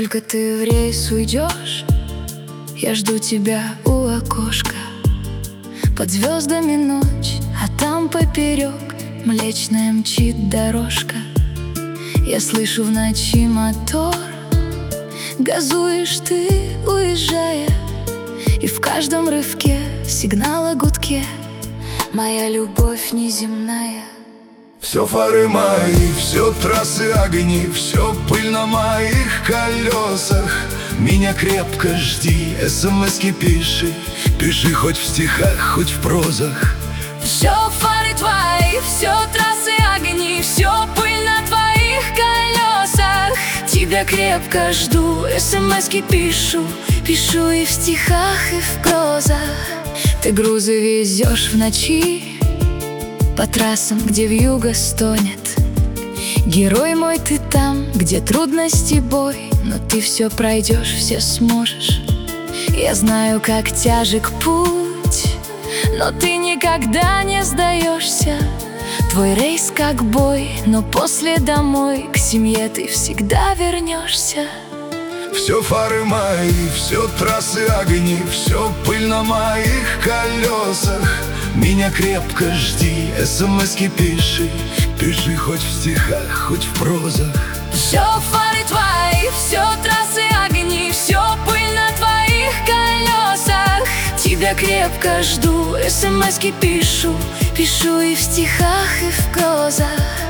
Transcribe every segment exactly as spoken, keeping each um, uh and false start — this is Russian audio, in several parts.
только ты в рейс уйдешь, я жду тебя у окошка. Под звездами ночь, а там поперек млечная мчит дорожка. Я слышу в ночи мотор, газуешь ты, уезжая, и в каждом рывке сигнал о гудке моя любовь неземная. Все фары мои, все трассы огни, все пыль на моих колесах. Меня крепко жди, смс-ки пиши, пиши хоть в стихах, хоть в прозах. Все фары твои, все трассы огни, все пыль на твоих колесах. Тебя крепко жду, смс-ки пишу, пишу и в стихах, и в прозах. Ты грузы везешь в ночи по трассам, где вьюга стонет. Герой мой, ты там, где трудности бой, но ты все пройдешь, все сможешь. Я знаю, как тяжек путь, но ты никогда не сдаешься. Твой рейс как бой, но после домой к семье ты всегда вернешься. Все фары мои, все трассы огни, все пыль на моих колесах. Меня крепко жди, смс-ки пиши, пиши хоть в стихах, хоть в прозах. Все фары твои, все трассы огни, все пыль на твоих колесах. Тебя крепко жду, смс-ки пишу, пишу и в стихах, и в прозах.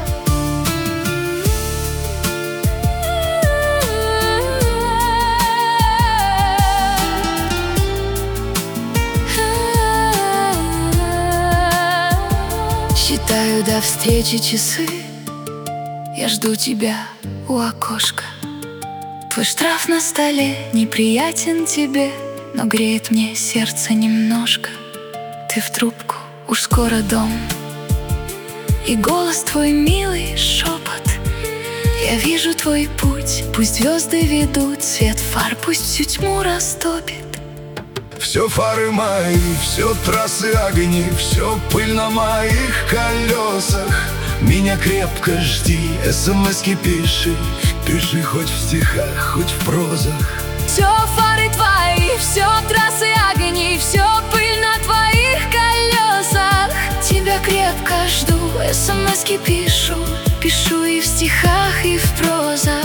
Считаю до встречи часы, я жду тебя у окошка. Твой штраф на столе неприятен тебе, но греет мне сердце немножко. Ты в трубку, уж скоро дом, и голос твой милый шепот. Я вижу твой путь, пусть звезды ведут, свет фар пусть всю тьму растопит. Все фары мои, все трассы огни, все пыль на моих колесах. Меня крепко жди, смс-ки пиши, пиши хоть в стихах, хоть в прозах. Все фары твои, все трассы огни, все пыль на твоих колесах. Тебя крепко жду, смс-ки пишу, пишу и в стихах, и в прозах.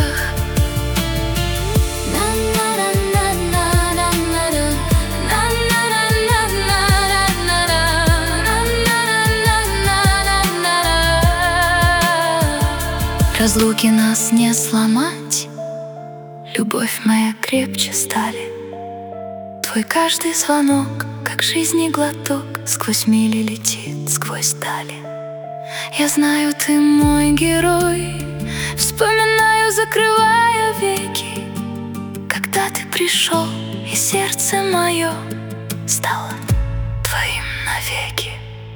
Разлуки нас не сломать, любовь моя крепче стали. Твой каждый звонок, как жизни глоток, сквозь мили летит, сквозь дали. Я знаю, ты мой герой, вспоминаю, закрывая веки, когда ты пришел, и сердце мое стало твоим навеки.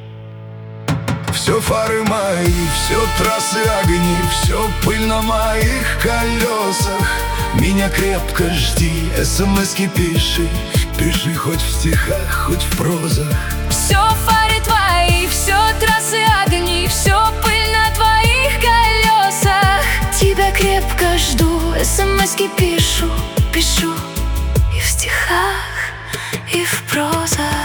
Все фары мои, все трассы огни, все пыль на моих колесах. Меня крепко жди, смс-ки пиши, пиши хоть в стихах, хоть в прозах. Все фары твои, все трассы огни, все пыль на твоих колесах. Тебя крепко жду, смс-ки пишу, пишу и в стихах, и в прозах.